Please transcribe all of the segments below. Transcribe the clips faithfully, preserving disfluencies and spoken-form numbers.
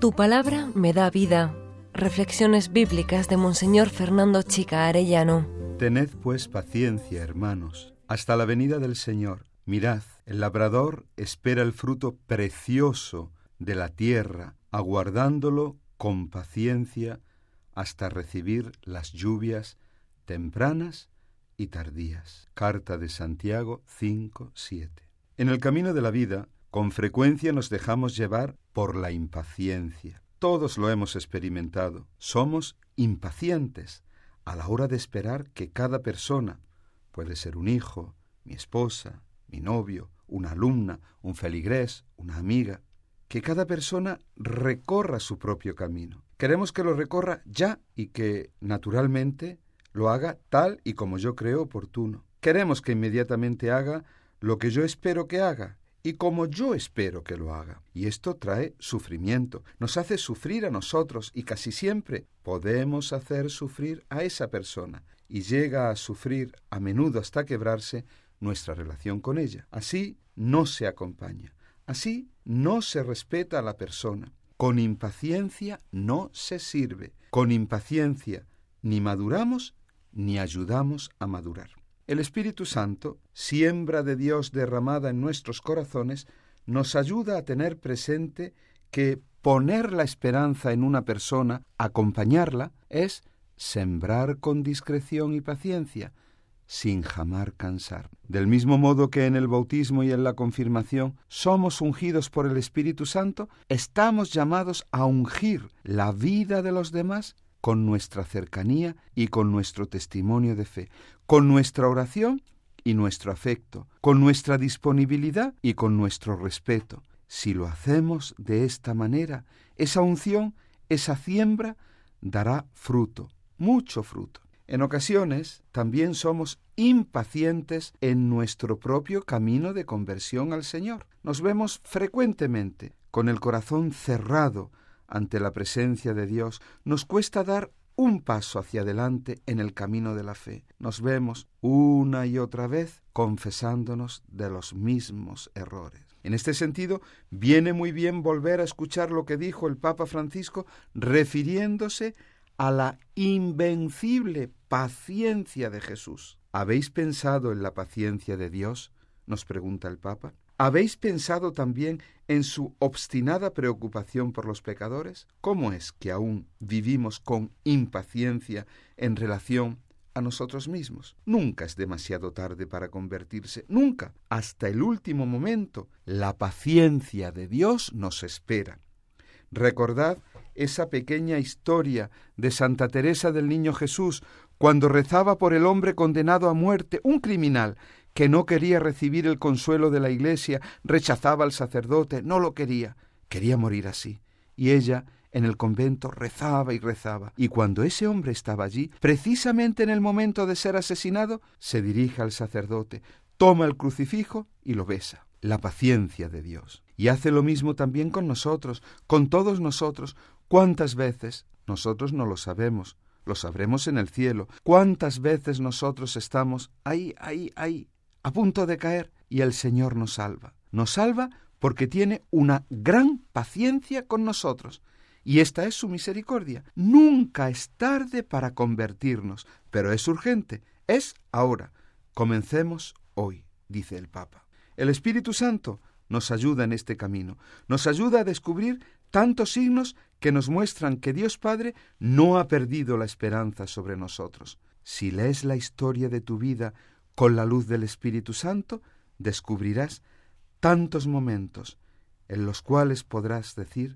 Tu palabra me da vida. Reflexiones bíblicas de Monseñor Fernando Chica Arellano. Tened pues paciencia, hermanos, hasta la venida del Señor. Mirad, el labrador espera el fruto precioso de la tierra, aguardándolo con paciencia hasta recibir las lluvias tempranas y tardías. Carta de Santiago cinco, siete. En el camino de la vida, con frecuencia nos dejamos llevar por la impaciencia. Todos lo hemos experimentado. Somos impacientes a la hora de esperar que cada persona, puede ser un hijo, mi esposa, mi novio, una alumna, un feligrés, una amiga, que cada persona recorra su propio camino. Queremos que lo recorra ya y que, naturalmente, lo haga tal y como yo creo oportuno. Queremos que inmediatamente haga lo que yo espero que haga y como yo espero que lo haga. Y esto trae sufrimiento, nos hace sufrir a nosotros y casi siempre podemos hacer sufrir a esa persona y llega a sufrir a menudo hasta quebrarse nuestra relación con ella. Así no se acompaña, así no se respeta a la persona. Con impaciencia no se sirve, con impaciencia ni maduramos ni ayudamos a madurar. El Espíritu Santo, siembra de Dios derramada en nuestros corazones, nos ayuda a tener presente que poner la esperanza en una persona, acompañarla, es sembrar con discreción y paciencia, sin jamás cansar. Del mismo modo que en el bautismo y en la confirmación somos ungidos por el Espíritu Santo, estamos llamados a ungir la vida de los demás con nuestra cercanía y con nuestro testimonio de fe, con nuestra oración y nuestro afecto, con nuestra disponibilidad y con nuestro respeto. Si lo hacemos de esta manera, esa unción, esa siembra, dará fruto, mucho fruto. En ocasiones también somos impacientes en nuestro propio camino de conversión al Señor. Nos vemos frecuentemente con el corazón cerrado ante la presencia de Dios. Nos cuesta dar un paso hacia adelante en el camino de la fe. Nos vemos una y otra vez confesándonos de los mismos errores. En este sentido, viene muy bien volver a escuchar lo que dijo el Papa Francisco refiriéndose a la invencible paciencia de Jesús. ¿Habéis pensado en la paciencia de Dios?, nos pregunta el Papa. ¿Habéis pensado también en su obstinada preocupación por los pecadores? ¿Cómo es que aún vivimos con impaciencia en relación a nosotros mismos? Nunca es demasiado tarde para convertirse, nunca. Hasta el último momento, la paciencia de Dios nos espera. Recordad esa pequeña historia de Santa Teresa del Niño Jesús, cuando rezaba por el hombre condenado a muerte, un criminal que no quería recibir el consuelo de la Iglesia, rechazaba al sacerdote, no lo quería, quería morir así. Y ella, en el convento, rezaba y rezaba. Y cuando ese hombre estaba allí, precisamente en el momento de ser asesinado, se dirige al sacerdote, toma el crucifijo y lo besa. La paciencia de Dios. Y hace lo mismo también con nosotros, con todos nosotros. ¿Cuántas veces? Nosotros no lo sabemos, lo sabremos en el cielo. ¿Cuántas veces nosotros estamos ahí, ahí, ahí, a punto de caer, y el Señor nos salva? Nos salva porque tiene una gran paciencia con nosotros, y esta es su misericordia. Nunca es tarde para convertirnos, pero es urgente, es ahora. Comencemos hoy, dice el Papa. El Espíritu Santo nos ayuda en este camino, nos ayuda a descubrir tantos signos que nos muestran que Dios Padre no ha perdido la esperanza sobre nosotros. Si lees la historia de tu vida con la luz del Espíritu Santo, descubrirás tantos momentos en los cuales podrás decir: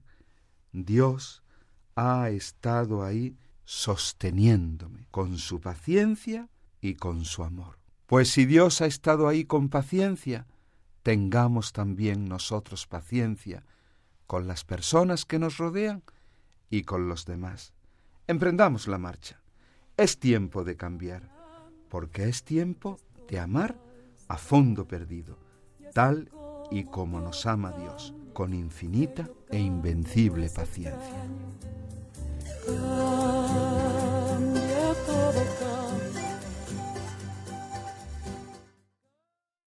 Dios ha estado ahí sosteniéndome con su paciencia y con su amor. Pues si Dios ha estado ahí con paciencia, tengamos también nosotros paciencia con las personas que nos rodean y con los demás. Emprendamos la marcha. Es tiempo de cambiar, porque es tiempo de amar a fondo perdido, tal y como nos ama Dios, con infinita e invencible paciencia.